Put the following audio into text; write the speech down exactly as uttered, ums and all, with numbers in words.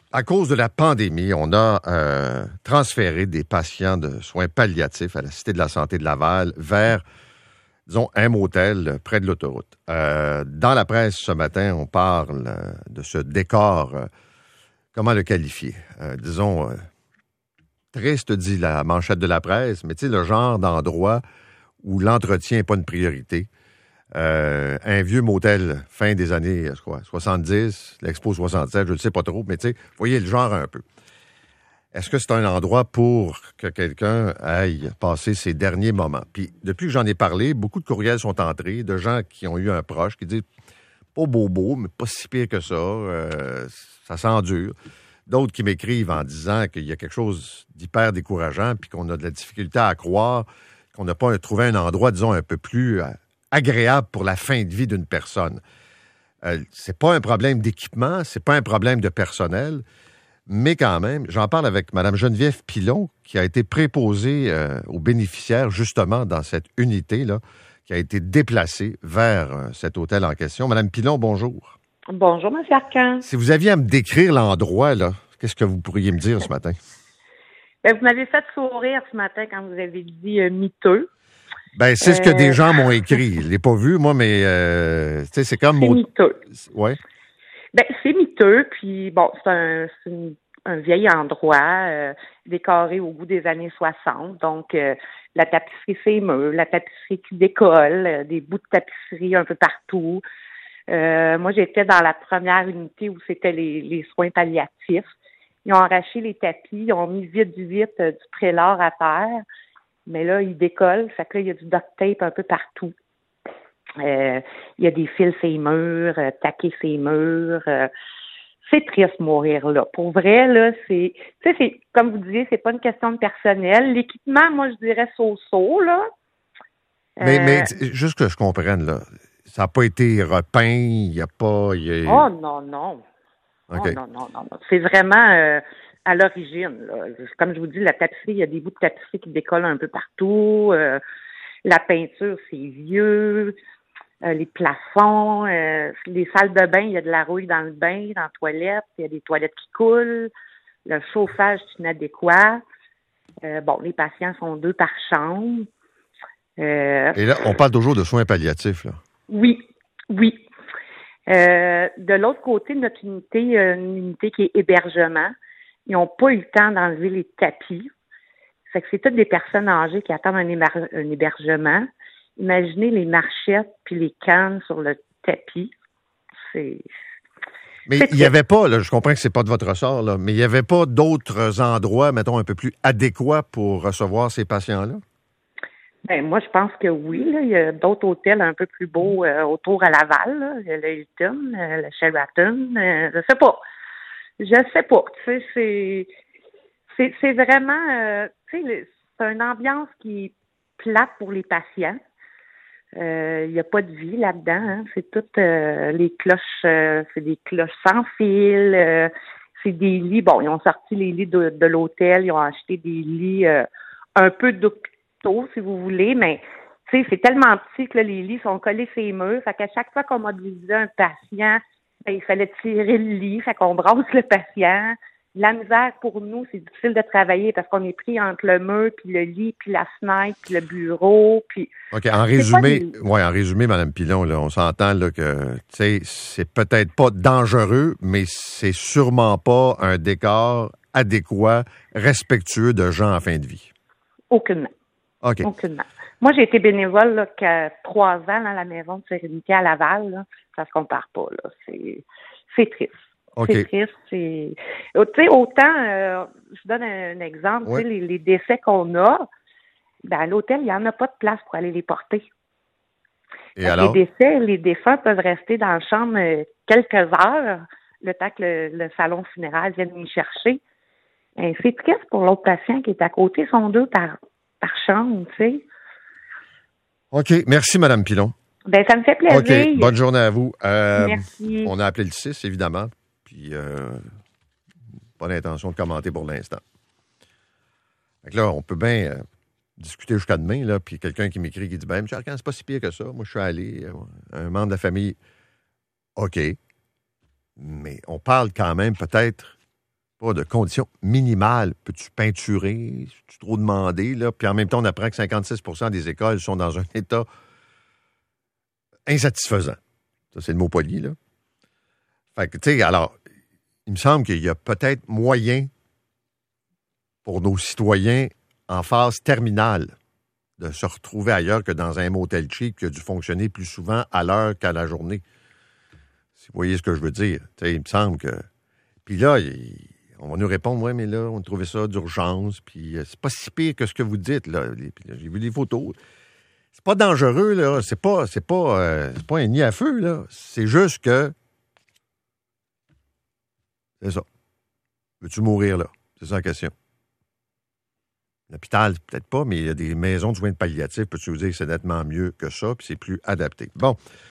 à cause de la pandémie, on a euh, transféré des patients de soins palliatifs à la Cité de la Santé de Laval vers, disons, un motel près de l'autoroute. Euh, dans la presse ce matin, on parle euh, de ce décor, euh, comment le qualifier? Euh, disons, euh, triste, dit la manchette de la presse, mais tu sais, le genre d'endroit où l'entretien n'est pas une priorité. Euh, un vieux motel fin des années quoi, soixante-dix, l'Expo soixante-sept, je ne sais pas trop, mais tu sais, vous voyez le genre un peu. Est-ce que c'est un endroit pour que quelqu'un aille passer ses derniers moments? Puis, depuis que j'en ai parlé, beaucoup de courriels sont entrés de gens qui ont eu un proche qui dit pas bobo, mais pas si pire que ça, euh, ça s'endure. D'autres qui m'écrivent en disant qu'il y a quelque chose d'hyper décourageant puis qu'on a de la difficulté à croire qu'on n'a pas trouvé un endroit, disons, un peu plus euh, agréable pour la fin de vie d'une personne. Euh, c'est pas un problème d'équipement, c'est pas un problème de personnel, mais quand même, j'en parle avec Mme Geneviève Pilon, qui a été préposée euh, aux bénéficiaires, justement, dans cette unité-là, qui a été déplacée vers euh, cet hôtel en question. Mme Pilon, bonjour. Bonjour, M. Arcan. Si vous aviez à me décrire l'endroit, là, qu'est-ce que vous pourriez me dire ce matin? Bien, vous m'avez fait sourire ce matin quand vous avez dit euh, miteux. Ben, c'est euh... ce que des gens m'ont écrit. Je ne l'ai pas vu, moi, mais euh, tu sais, c'est comme... C'est mon... miteux. Oui. Ben, c'est miteux, puis bon, c'est un, c'est une, un vieil endroit euh, décoré au goût des années soixante. Donc, euh, la tapisserie ses murs, la tapisserie qui décolle, euh, des bouts de tapisserie un peu partout. Euh, moi, j'étais dans la première unité où c'était les, les soins palliatifs. Ils ont arraché les tapis, ils ont mis vite, vite euh, du prélat à terre. Mais là, il décolle, fait que là, il y a du duct tape un peu partout. Euh, il y a des fils sur les murs, euh, taqués sur les murs. Euh, c'est triste mourir là. Pour vrai, là, c'est... Tu sais, c'est, comme vous disiez, c'est pas une question de personnel. L'équipement, moi, je dirais so-so, là. Mais, euh, mais juste que je comprenne, là, ça n'a pas été repeint, il n'y a pas... Y a... Oh non, non. Okay. Oh, non, non, non, non. C'est vraiment... Euh, à l'origine, là. Comme je vous dis, la tapisserie, il y a des bouts de tapisserie qui décollent un peu partout. Euh, la peinture, c'est vieux. Euh, les plafonds, euh, les salles de bain, il y a de la rouille dans le bain, dans la toilette. Il y a des toilettes qui coulent. Le chauffage est inadéquat. Euh, bon, les patients sont deux par chambre. Euh, Et là, on parle toujours de soins palliatifs, là. Oui, oui. Euh, de l'autre côté de notre unité, il y a une unité qui est hébergement. Ils n'ont pas eu le temps d'enlever les tapis. Fait que c'est toutes des personnes âgées qui attendent un, héber- un hébergement. Imaginez les marchettes puis les cannes sur le tapis. C'est... Mais il n'y avait pas, là, je comprends que c'est pas de votre ressort, là, mais il n'y avait pas d'autres endroits, mettons, un peu plus adéquats pour recevoir ces patients-là? Ben moi, je pense que oui. Là. Il y a d'autres hôtels un peu plus beaux euh, autour à Laval. Là. Il y a le Hilton, euh, le Sheraton. Euh, je sais pas. Je sais pas. Tu sais, c'est, c'est, c'est vraiment, euh, tu sais, c'est une ambiance qui est plate pour les patients. Euh, il n'y a pas de vie là-dedans. Hein. C'est toutes euh, les cloches, euh, c'est des cloches sans fil. Euh, c'est des lits. Bon, ils ont sorti les lits de, de l'hôtel. Ils ont acheté des lits euh, un peu d'hôpitaux, si vous voulez, mais tu sais, c'est tellement petit que là, les lits sont collés sur les murs. Fait qu'à chaque fois qu'on mobilisait un patient, ben, il fallait tirer le lit, fait qu'on brasse le patient. La misère pour nous, c'est difficile de travailler parce qu'on est pris entre le mur, puis le lit, puis la fenêtre, puis le bureau, puis... OK, en résumé, des... ouais, en résumé, Mme Pilon, là, on s'entend là, que, tu sais, c'est peut-être pas dangereux, mais c'est sûrement pas un décor adéquat, respectueux de gens en fin de vie. Aucunement. OK. Aucunement. Moi, j'ai été bénévole là, qu'à trois ans dans la maison de Sérénité à Laval. Là. Ça se compare pas. Là. C'est, c'est triste. Okay. C'est triste. C'est... Tu sais, autant, euh, je vous donne un, un exemple, oui. Tu sais, les, les décès qu'on a, ben, à l'hôtel, il n'y en a pas de place pour aller les porter. Et alors? Les décès, les défunts peuvent rester dans la chambre euh, quelques heures, le temps que le, le salon funéraire vienne nous chercher. Ben, c'est triste pour l'autre patient qui est à côté. Ils sont deux par, par chambre, tu sais. OK. Merci, Mme Pilon. Ben, ça me fait plaisir. OK. Bonne journée à vous. Euh, Merci. On a appelé le six, évidemment. Puis, euh, pas d'intention de commenter pour l'instant. Fait que là, on peut bien euh, discuter jusqu'à demain, là, puis quelqu'un qui m'écrit, qui dit, ben, M. Arcan, c'est pas si pire que ça. Moi, je suis allé, euh, un membre de la famille. OK. Mais on parle quand même peut-être pas de conditions minimales. Peux-tu peinturer? C'est trop demandé, là? Puis en même temps, on apprend que cinquante-six pour cent des écoles sont dans un état insatisfaisant. Ça, c'est le mot poli, là. Fait que, tu sais, alors, il me semble qu'il y a peut-être moyen pour nos citoyens en phase terminale de se retrouver ailleurs que dans un motel cheap qui a dû fonctionner plus souvent à l'heure qu'à la journée. Si vous voyez ce que je veux dire. Tu sais, il me semble que... Puis là, il... on va nous répondre, ouais, mais là, on a trouvé ça d'urgence, puis euh, c'est pas si pire que ce que vous dites, là. Les... Puis là, j'ai vu les photos. C'est pas dangereux, là. C'est pas, c'est pas, euh, c'est pas un nid à feu, là. C'est juste que... C'est ça. Veux-tu mourir, là? C'est ça la question. L'hôpital, peut-être pas, mais il y a des maisons de soins palliatifs, peux-tu vous dire que c'est nettement mieux que ça, puis c'est plus adapté. Bon.